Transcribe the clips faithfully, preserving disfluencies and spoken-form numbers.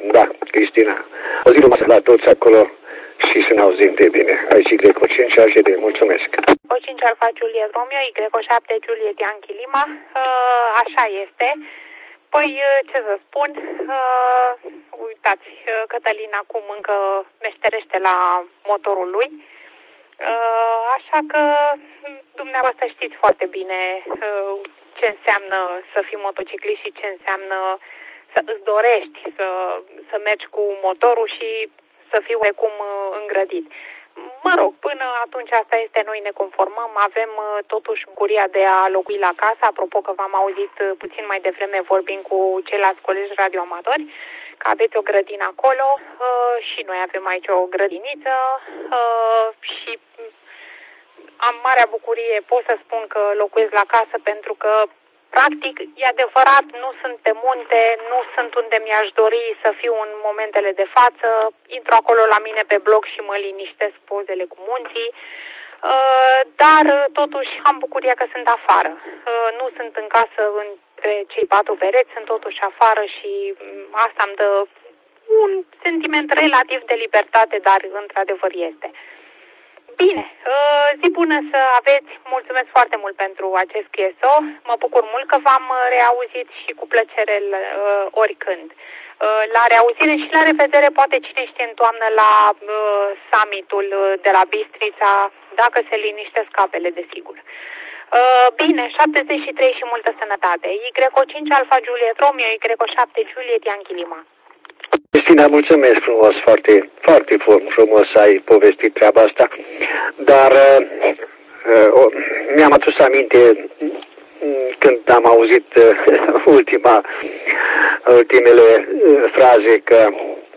Da, Cristina. O zi frumoasă la toți acolo și să ne auzim de bine. Aici Greco cinci, așa de mulțumesc. O cinci Alfa Juliet Romeo, Y șapte Juliet Yankee Lima. Uh, așa este. Păi, ce să spun, uh, uitați, Cătălin acum încă meșterește la motorul lui. Uh, așa că dumneavoastră știți foarte bine uh, ce înseamnă să fii motociclist și ce înseamnă să îți dorești să, să mergi cu motorul și să fii oarecum îngrădit. Mă rog, până atunci asta este, noi ne conformăm, avem totuși bucuria de a locui la casă, apropo că v-am auzit puțin mai devreme vorbind cu ceilalți colegi radioamatori, că aveți o grădină acolo uh, și noi avem aici o grădiniță uh, și am marea bucurie, pot să spun că locuiesc la casă pentru că practic, e adevărat, nu sunt pe munte, nu sunt unde mi-aș dori să fiu în momentele de față, intru acolo la mine pe blog și mă liniștesc pozele cu munții, dar totuși am bucuria că sunt afară. Nu sunt în casă între cei patru pereți, sunt totuși afară și asta îmi dă un sentiment relativ de libertate, dar într-adevăr este. Bine, zi bună să aveți, mulțumesc foarte mult pentru acest Q S O, mă bucur mult că v-am reauzit și cu plăcere oricând. La reauzire și la revedere, poate cine știe în toamnă la summitul de la Bistrița, dacă se liniștesc apele, desigur. Bine, șaptezeci și trei și multă sănătate. Y cinci Alfa Juliet Romeo, Y șapte Juliet Yankee Lima. Cristina, mulțumesc frumos, foarte, foarte frumos ai povestit treaba asta, dar uh, mi-am adus aminte când am auzit uh, ultima, ultimele uh, fraze că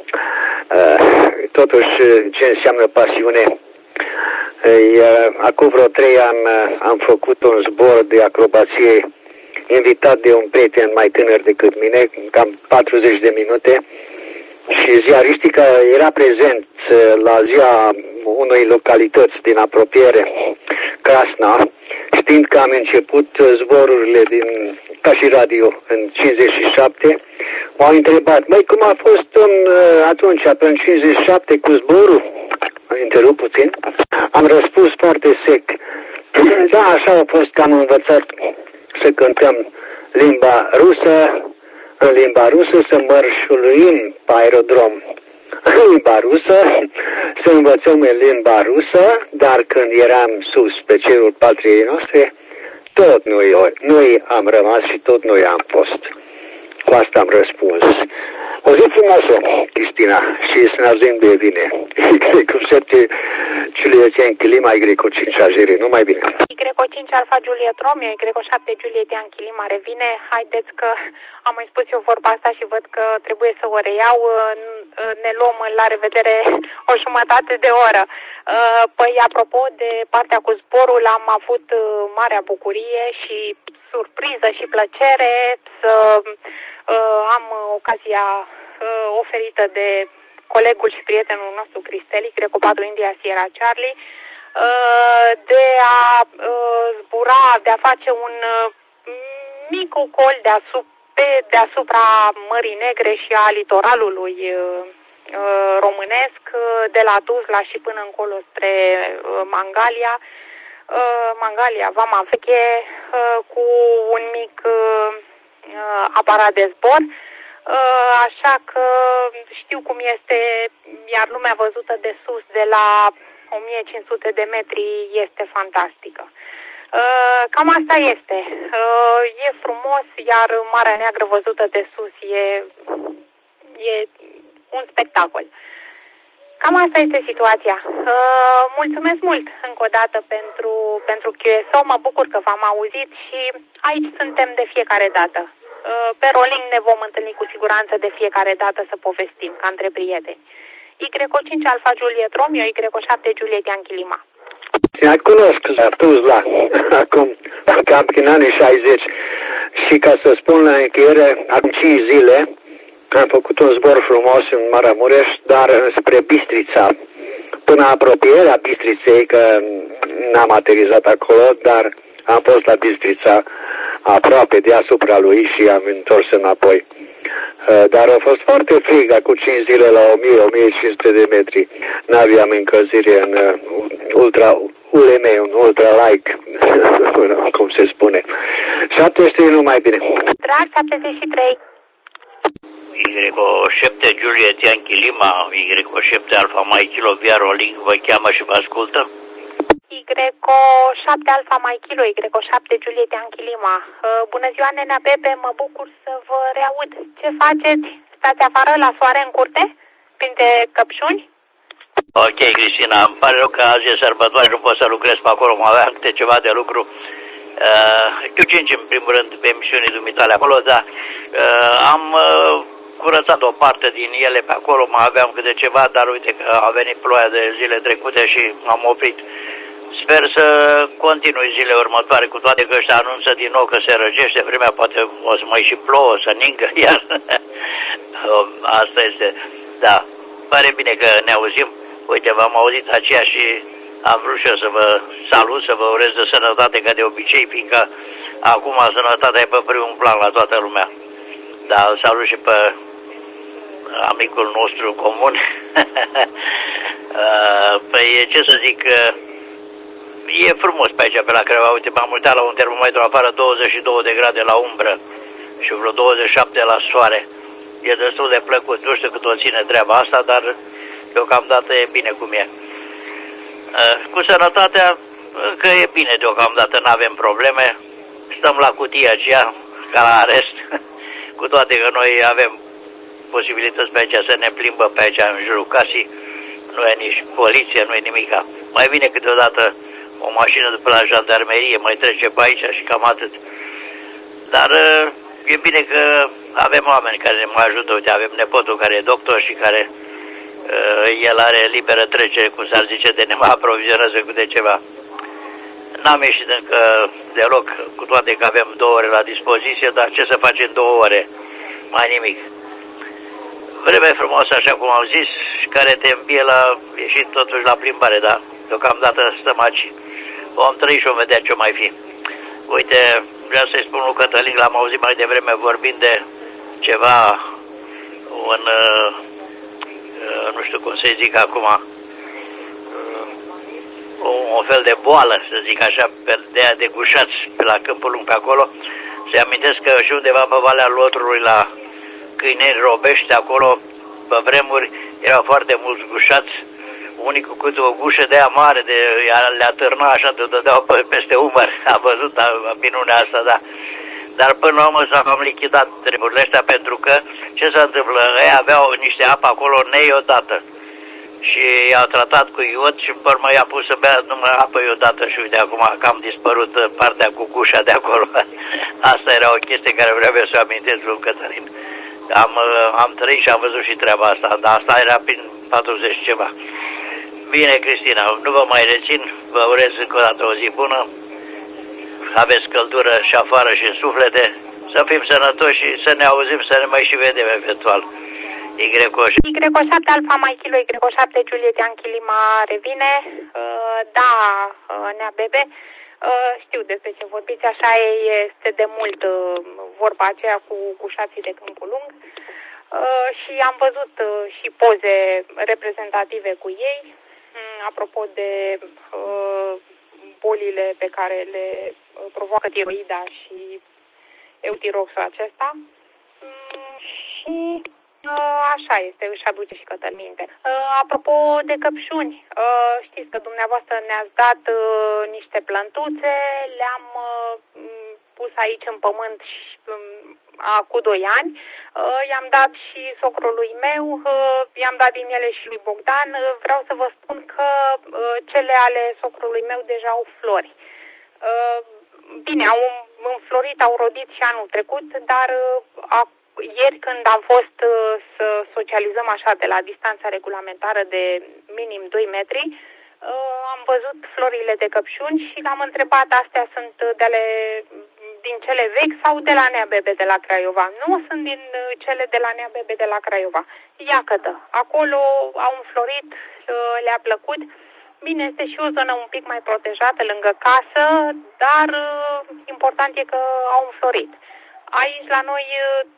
uh, totuși ce înseamnă pasiune. Uh, acum vreo trei ani uh, am făcut un zbor de acrobație invitat de un prieten mai tânăr decât mine, cam patruzeci de minute, și ziaristica era prezent la ziua unei localități din apropiere, Krasna, știind că am început zborurile din, ca și radio în cincizeci și șapte, m-au întrebat, măi, cum a fost în, atunci, în cincizeci și șapte cu zborul? Am întrerupt puțin. Am răspuns foarte sec. Da, așa a fost că am învățat să cântăm limba rusă, în limba rusă să mărșuluim pe aerodrom. În limba rusă să învățăm în limba rusă, dar când eram sus pe cerul patriei noastre, tot noi, noi am rămas și tot noi am fost. Cu asta am răspuns. O zi frumoasă, Cristina, și să ne auzim de bine. Y șapte Juliet Yankee Lima, Y cinci Algerie, numai bine. Y cinci Alfa Juliet Romeo, Y șapte Juliet Yankee Lima revine. Haideți că am mai spus eu vorba asta și văd că trebuie să o reiau. Ne luăm la revedere o jumătate de oră. Păi, apropo de partea cu zborul, am avut marea bucurie și surpriză și plăcere să am ocazia oferită de colegul și prietenul nostru Cristeli, Greco patru India Sierra Charlie, de a zbura, de a face un mic ocol deasupra, pe deasupra Mării Negre și a litoralului românesc, de la Tuzla și până încolo spre Mangalia, Mangalia, Vama Veche, cu un mic aparat de zbor. Așa că știu cum este, iar lumea văzută de sus, de la o mie cinci sute de metri, este fantastică. Cam asta este. E frumos, iar Marea Neagră văzută de sus e, e un spectacol. Cam asta este situația. Mulțumesc mult încă o dată pentru, pentru Q S O, mă bucur că v-am auzit și aici suntem de fiecare dată. Pe rolling ne vom întâlni cu siguranță de fiecare dată să povestim, ca între prieteni. Y cinci Alfa Juliet Romeo, Y șapte Juliet Yankee Lima. Te cunosc la Tuzla, acum, cam în anii șaizeci, și ca să spun la încheiere, acum cinci zile am făcut un zbor frumos în Maramureș, dar spre Bistrița, până apropierea Bistriței, că n-am aterizat acolo, dar am fost la Bistrița aproape deasupra lui și am întors înapoi. Dar a fost foarte frig acum cinci zile la o mie - o mie cinci sute de metri. N-aveam încălzire în ultra U L M, un ultra like, cum se spune. șaptezeci și trei, numai bine. Drag, șaptezeci și trei. Y șapte Juliet Yankee Lima, Y șapte Alfa Mike Kilo Viaro Link vă cheamă și vă ascultă. Y șapte Alfa Mike Kilo, Y șapte Juliet Yankee Lima. Bună ziua, nenea Bebe, mă bucur să vă reaud. Ce faceți? Stați afară la soare în curte? Printre căpșuni? Ok, Cristina, îmi pare rău că azi e sărbătoare, nu pot să lucrez pe acolo, mă aveam câte ceva de lucru. Uh, știu cinci, în primul rând, pe emisiunii dumitale acolo, dar uh, am uh, curățat o parte din ele pe acolo, mai aveam câte ceva, dar uite că a venit ploaia de zile trecute și m-am oprit. Sper să continui zile următoare, cu toate că ăștia anunță din nou că se răgește vremea, poate o să mai și plouă, să ningă iar. Asta este, da, pare bine că ne auzim. Uite, v-am auzit aceea și am vrut și eu să vă salut, să vă urez de sănătate ca de obicei, fiindcă acum sănătatea e pe primul plan la toată lumea. Da, îl salut și pe amicul nostru comun. Păi, ce să zic, e frumos pe aici, pe la Craiova. Uite, m-am uitat la un termometru afară, douăzeci și două de grade la umbră și vreo douăzeci și șapte la soare. E destul de plăcut, nu știu cât o ține treaba asta, dar deocamdată e bine cum e. Cu sănătatea, că e bine deocamdată, nu avem probleme. Stăm la cutia aceea, ca la arest, cu toate că noi avem posibilități pe aici să ne plimbă pe aici în jurul casei. Nu e nici poliție, nu e nimica. Mai vine câteodată o mașină de pe la jandarmerie, mai trece pe aici și cam atât. Dar e bine că avem oameni care ne mai ajută. Uite, avem nepotul care e doctor și care uh, el are liberă trecere, cum s-ar zice, de ne mai aprovizionează cu de ceva. N-am ieșit încă deloc, cu toate că avem două ore la dispoziție, dar ce să facem două ore? Mai nimic. Vreme frumoasă, așa cum am zis, care te împie la ieșit totuși la plimbare, dar deocamdată stăm aici. Vom trăi și vom vedea ce mai fi. Uite, vreau să-i spun lui Cătălin, l-am auzit mai devreme vorbind de ceva, un, uh, nu știu cum să-i zic acum, uh, un fel de boală, să zic așa, pe de aia de gușați pe la Câmpul Lung pe acolo. Se amintesc că și undeva pe Valea Lotrului la Câineri Robești, acolo, pe vremuri, erau foarte mulți gușați, unii cu câte o gușă de aia mare, de, le-a târna așa, te dădeau peste umăr. A văzut a, a minunea asta, da. Dar până la urmă s-au cam lichidat treburile astea, pentru că, ce se întâmplă? Ei aveau niște apă acolo neiodată. Și i-au tratat cu iod și pe urmă i-a pus să bea numai apă iodată și uite, acum a cam dispărut partea cu gușa de acolo. Asta era o chestie care vreau să o amintesc lui Cătălin. Am, am trăit și am văzut și treaba asta, dar asta era prin patruzeci ceva. Bine, Cristina, nu vă mai rețin, vă urez încă o dată o zi bună, aveți căldură și afară și în suflete, să fim sănătoși și să ne auzim, să ne mai și vedem eventual. Y șapte Alfa Mike Kilo, Y șapte Juliet Yankee Lima revine, uh, da, uh, nea Bebe, uh, știu despre ce vorbiți, așa este de mult uh, vorba aceea cu gușații de Câmpul Lung. Uh, și am văzut uh, și poze reprezentative cu ei, um, apropo de uh, bolile pe care le uh, provoacă tiroida și eutiroxul acesta. Um, și uh, așa este, își aduce și Cătălin minte. Uh, apropo de căpșuni, uh, știți că dumneavoastră ne-ați dat uh, niște plântuțe, le-am uh, pus aici în pământ și um, cu doi ani, uh, i-am dat și socrului meu, uh, i-am dat din ele și lui Bogdan. Uh, vreau să vă spun că uh, cele ale socrului meu deja au flori. Uh, bine, au înflorit, au rodit și anul trecut, dar uh, a, ieri când am fost uh, să socializăm așa de la distanța regulamentară de minim doi metri, uh, am văzut florile de căpșuni și l-am întrebat, astea sunt de ale din cele vechi sau de la Nea Bebe de la Craiova? Nu, sunt din cele de la Nea Bebe de la Craiova. Iată, acolo au înflorit, le-a plăcut. Bine, este și o zonă un pic mai protejată lângă casă, dar important e că au înflorit. Aici la noi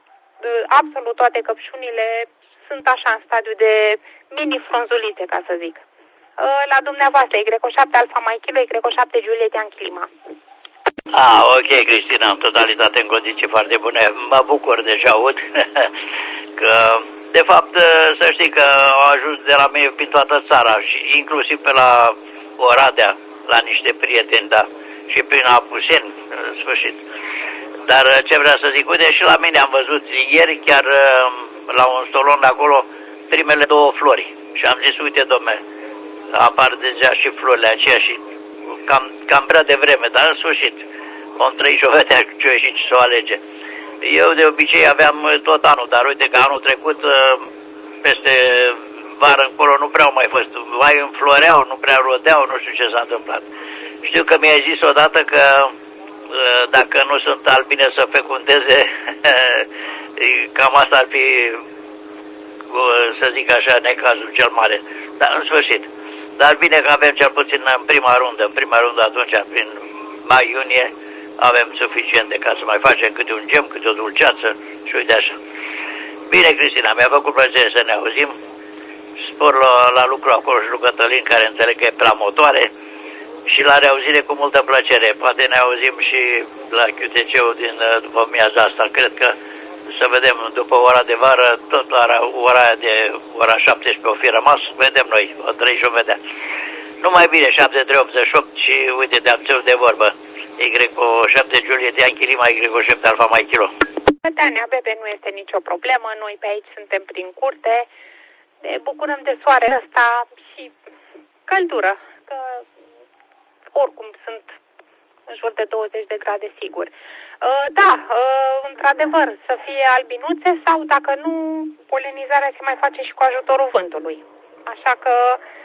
absolut toate căpșunile sunt așa în stadiu de mini-frunzulițe, ca să zic. La dumneavoastră, Y șapte Alfa Mai Kilo, Y șapte Juliet Yankee Lima. Ah, ok, Cristina, în totalitate, în condiții foarte bune. Mă bucur deja aud că, de fapt, să știi că au ajuns de la mine prin toată țara și inclusiv pe la Oradea, la niște prieteni, da, și prin Apuseni, în sfârșit. Dar ce vreau să zic, uite, și la mine am văzut ieri, chiar la un stolon de acolo, primele două flori. Și am zis, uite, dom'le, apar deja și florile aceea și cam, cam prea devreme, dar în sfârșit vom trăi și o vedea ce și ce să o alege. Eu de obicei aveam tot anul, dar uite că anul trecut, peste vară încolo, nu prea au mai fost. Mai înfloreau, nu prea rodeau, nu știu ce s-a întâmplat. Știu că mi-ai zis odată că dacă nu sunt albine să fecundeze, cam asta ar fi, să zic așa, necazul cel mare. Dar în sfârșit. Dar bine că avem cel puțin în prima rundă, în prima rundă atunci, prin mai-iunie, avem suficiente ca să mai facem câte un gem, câte o dulceață și uite așa. Bine, Cristina, mi-a făcut plăcere să ne auzim. Spor la, la lucru acolo și lui Cătălin, care înțeleg că e prea motoare, și la reauzire cu multă plăcere. Poate ne auzim și la Q T C-ul din după amiaza asta. Cred că să vedem după ora de vară, tot la ora de ora șaptesprezece o fi rămas, vedem noi, o trăi și o vedea. Numai bine, șapte trei optzeci și opt și uite, de-am de vorbă. Y șapte Juliet Yankee Lima, Y șapte Alfa Mai Kilo. Tania, bebe, nu este nicio problemă, noi pe aici suntem prin curte, ne bucurăm de soare ăsta și căldură, că oricum sunt în jur de douăzeci de grade, sigur. Da, într-adevăr, să fie albinuțe sau, dacă nu, polenizarea se mai face și cu ajutorul vântului. Așa că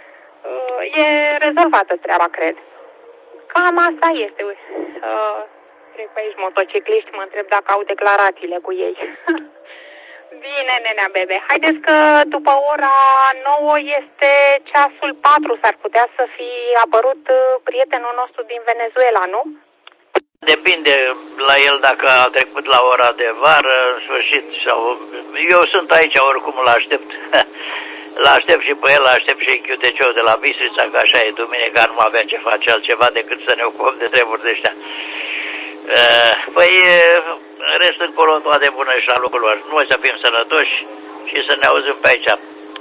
e rezolvată treaba, cred. Cam asta este. Cred că aici motocicliști, mă întreb dacă au declarațiile cu ei. Bine, nenea bebe. Haideți că după ora nouă este ceasul patru. S-ar putea să fi apărut prietenul nostru din Venezuela, nu? Depinde la el dacă a trecut la ora de vară, în sfârșit, sau... Eu sunt aici, oricum îl aștept. L-aștept și pe el, l-aștept și Q T C-ul de la Bistrița, că așa e duminica, nu avem ce face altceva decât să ne ocupăm de treburi de ăștia. Păi, în rest încolo toate bune și la lucrurilor. Noi să fim sănătoși și să ne auzim pe aici.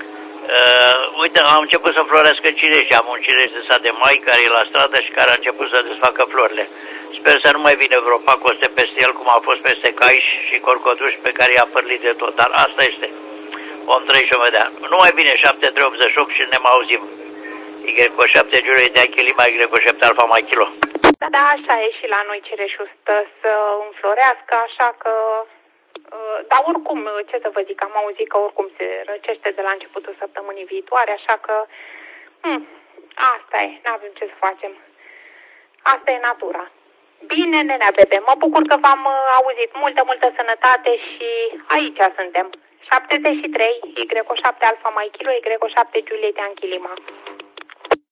Uite, am început să florească cireși. Am un cireș de sat de mai care e la stradă și care a început să desfacă florile. Sper să nu mai vină vreo pacoste peste el, cum a fost peste caiși și corcotuși pe care i-a părlit de tot. Dar asta este. Om trăi și o vedea. Numai bine, șapte trei optzeci și opt și ne mai auzim. Y șapte Juliet Yankee Lima, Y șapte Alfa Mai Kilo. Da, da, așa e și la noi cireșul stă să înflorească, așa că... Dar oricum, ce să vă zic, am auzit că oricum se răcește de la începutul săptămânii viitoare, așa că... Hm, asta e, n-avem ce să facem. Asta e natura. Bine, nenea bebe, mă bucur că v-am auzit. Multă, multă sănătate și aici suntem. șaptezeci și trei, Y șapte Alfa Mai Kilo, Y șapte Juliet Yankee Lima.